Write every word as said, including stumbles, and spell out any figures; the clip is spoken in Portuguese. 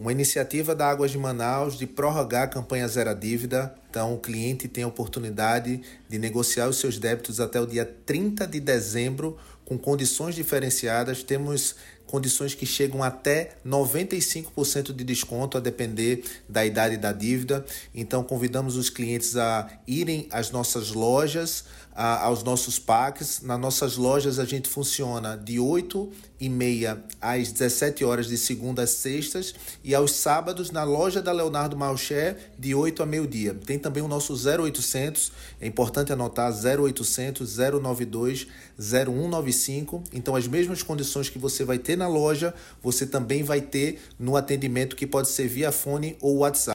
Uma iniciativa da Águas de Manaus de prorrogar a campanha Zero Dívida. Então, o cliente tem a oportunidade de negociar os seus débitos até o dia trinta de dezembro, com condições diferenciadas. Temos condições que chegam até noventa e cinco por cento de desconto, a depender da idade da dívida. Então, convidamos os clientes a irem às nossas lojas, a, aos nossos P A Cs. Nas nossas lojas, a gente funciona de oito e meia às dezessete horas, de segunda às sextas, e aos sábados, na loja da Leonardo Malcher, de oito a meio-dia. Tem também o nosso zero oitocentos, é importante anotar, zero oitocentos, zero nove dois, zero um nove cinco. Então, as mesmas condições que você vai ter na loja, você também vai ter no atendimento, que pode ser via fone ou WhatsApp.